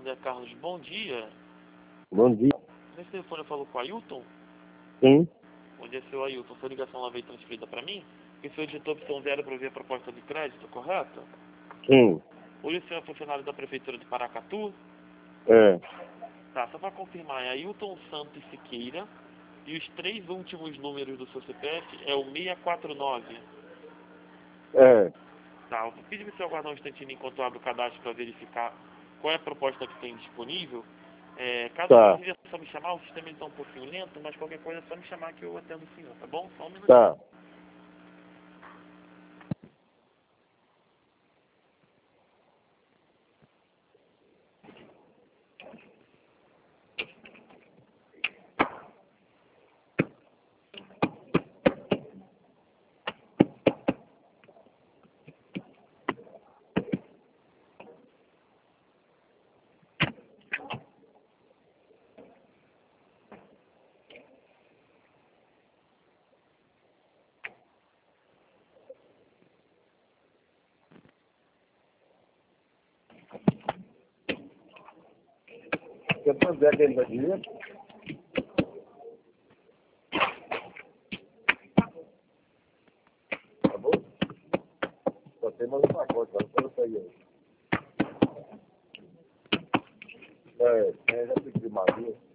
André Carlos, bom dia. Bom dia. Nesse telefone eu falo com o Ailton? Sim. Bom dia, seu Ailton. Sua ligação lá veio transferida para mim? E o senhor digitou opção 0 para ver a proposta de crédito, correto? Sim. Hoje o senhor é funcionário da Prefeitura de Paracatu? É. Tá, só para confirmar, é Ailton Santos Siqueira. E os 3 últimos números do seu CPF é o 649. É. Tá, eu vou pedir para o senhor aguardar um instantinho enquanto eu abro o cadastro para verificar qual é a proposta que tem disponível. Caso Tá. precise, é só me chamar, o sistema está um pouquinho lento, mas qualquer coisa é só me chamar que eu atendo o senhor, tá bom? Só um minutinho. Tá. Quer fazer aquele da dinheiro? Tá bom? Só tem mais um pacote, agora eu sair aí. Já pedi Maria.